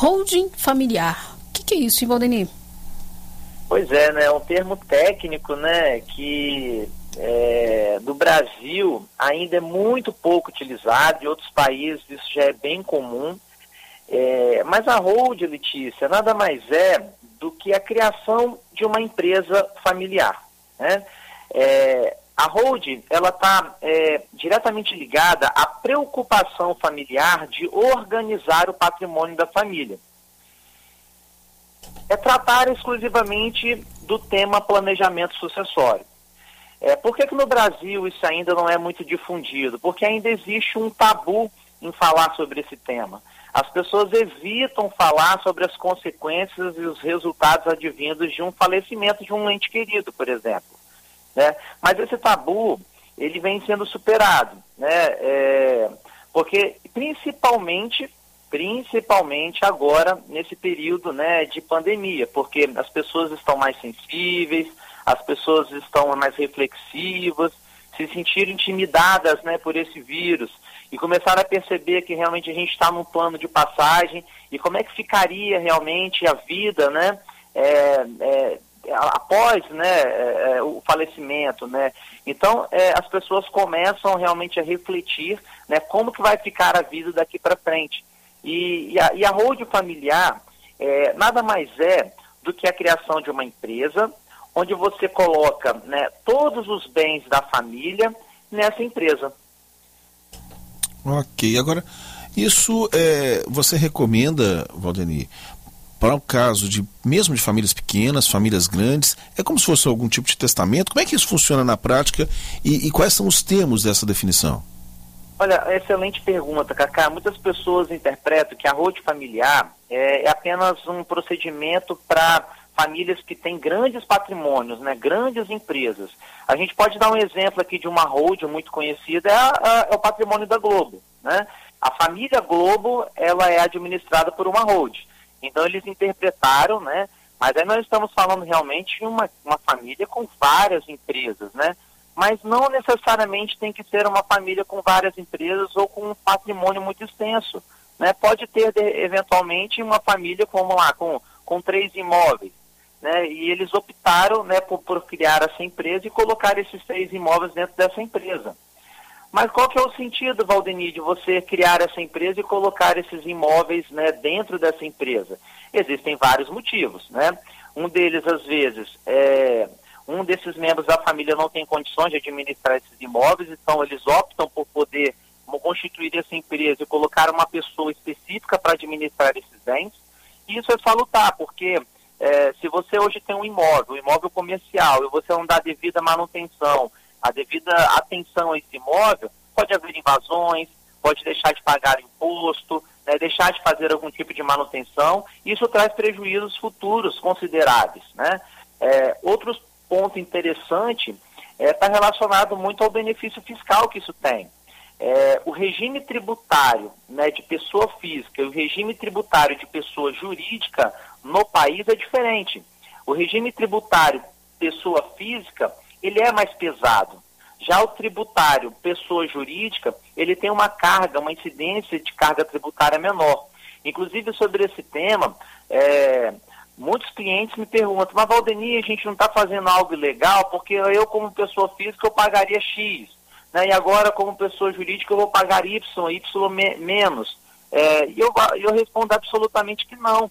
Holding familiar. O que é isso, Valdeni? Pois é, né? É um termo técnico, né? Que no Brasil ainda é muito pouco utilizado, em outros países isso já é bem comum. Mas a holding, Letícia, nada mais é do que a criação de uma empresa familiar, né? A holding, ela está diretamente ligada à preocupação familiar de organizar o patrimônio da família. Tratar exclusivamente do tema planejamento sucessório. Por que no Brasil isso ainda não é muito difundido? Porque ainda existe um tabu em falar sobre esse tema. As pessoas evitam falar sobre as consequências e os resultados advindos de um falecimento de um ente querido, por exemplo, né? Mas esse tabu, ele vem sendo superado, né? Porque principalmente agora, nesse período, né, de pandemia, porque as pessoas estão mais sensíveis, as pessoas estão mais reflexivas, se sentiram intimidadas, né, por esse vírus, e começaram a perceber que realmente a gente está num plano de passagem, e como é que ficaria realmente a vida, né, após, né, o falecimento, né? Então, as pessoas começam realmente a refletir, né, como que vai ficar a vida daqui para frente. E a holding familiar nada mais é do que a criação de uma empresa onde você coloca, né, todos os bens da família nessa empresa. Ok, agora, isso você recomenda, Valdeni, para o caso mesmo de famílias pequenas, famílias grandes, é como se fosse algum tipo de testamento? Como é que isso funciona na prática e quais são os termos dessa definição? Olha, excelente pergunta, Cacá. Muitas pessoas interpretam que a holding familiar é apenas um procedimento para famílias que têm grandes patrimônios, né, grandes empresas. A gente pode dar um exemplo aqui de uma holding muito conhecida, é o patrimônio da Globo, né? A família Globo, ela é administrada por uma holding. Então eles interpretaram, né? Mas aí nós estamos falando realmente de uma família com várias empresas, né? Mas não necessariamente tem que ser uma família com várias empresas ou com um patrimônio muito extenso, né? Pode ter, eventualmente, uma família, vamos lá, com 3 imóveis, né? E eles optaram, né, por criar essa empresa e colocar esses 3 imóveis dentro dessa empresa. Mas qual que é o sentido, Valdeni, de você criar essa empresa e colocar esses imóveis, né, dentro dessa empresa? Existem vários motivos, né? Um deles, às vezes, um desses membros da família não tem condições de administrar esses imóveis, então eles optam por poder constituir essa empresa e colocar uma pessoa específica para administrar esses bens. E isso é salutar, porque se você hoje tem um imóvel comercial, e você não dá a devida manutenção, a devida atenção a esse imóvel, pode haver invasões, pode deixar de pagar imposto, né, deixar de fazer algum tipo de manutenção. Isso traz prejuízos futuros consideráveis, né? Outro ponto interessante está relacionado muito ao benefício fiscal que isso tem. O regime tributário, né, de pessoa física e o regime tributário de pessoa jurídica no país é diferente. O regime tributário pessoa física, ele é mais pesado. Já o tributário pessoa jurídica, ele tem uma incidência de carga tributária menor. Inclusive, sobre esse tema, muitos clientes me perguntam, mas Valdeni, a gente não está fazendo algo ilegal, porque eu, como pessoa física, eu pagaria X, né? E agora, como pessoa jurídica, eu vou pagar Y menos. E eu respondo absolutamente que não.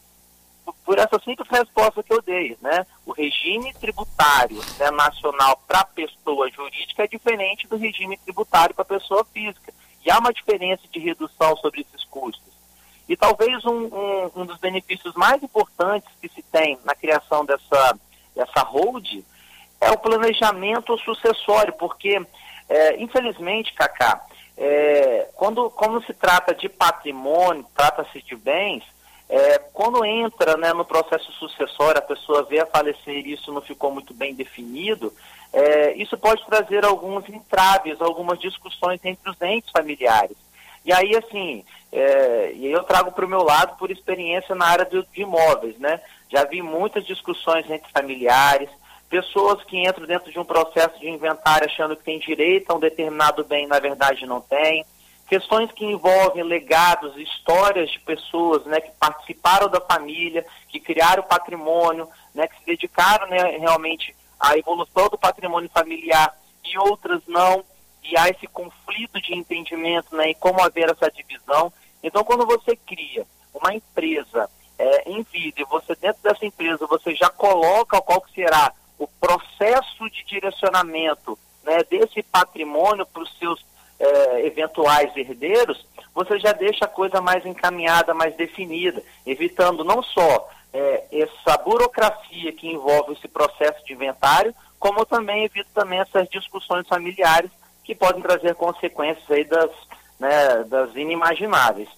Por essa simples resposta que eu dei, né? O regime tributário, né, nacional para pessoa jurídica é diferente do regime tributário para pessoa física. E há uma diferença de redução sobre esses custos. E talvez um dos benefícios mais importantes que se tem na criação dessa holding é o planejamento sucessório, porque, infelizmente, Cacá, quando se trata de patrimônio, trata-se de bens, quando entra, né, no processo sucessório, a pessoa vê a falecer e isso não ficou muito bem definido, isso pode trazer alguns entraves, algumas discussões entre os entes familiares. E aí, assim, e eu trago para o meu lado por experiência na área de imóveis, né? Já vi muitas discussões entre familiares, pessoas que entram dentro de um processo de inventário achando que tem direito a um determinado bem, na verdade não tem. questões que envolvem legados, histórias de pessoas, né, que participaram da família, que criaram patrimônio, né, que se dedicaram, né, realmente à evolução do patrimônio familiar e outras não, e há esse conflito de entendimento, né, e como haver essa divisão. Então, quando você cria uma empresa em vida, e você dentro dessa empresa você já coloca qual que será o processo de direcionamento, né, desse patrimônio para os seus eventuais herdeiros, você já deixa a coisa mais encaminhada, mais definida, evitando não só essa burocracia que envolve esse processo de inventário, como também evita também essas discussões familiares que podem trazer consequências aí das inimagináveis.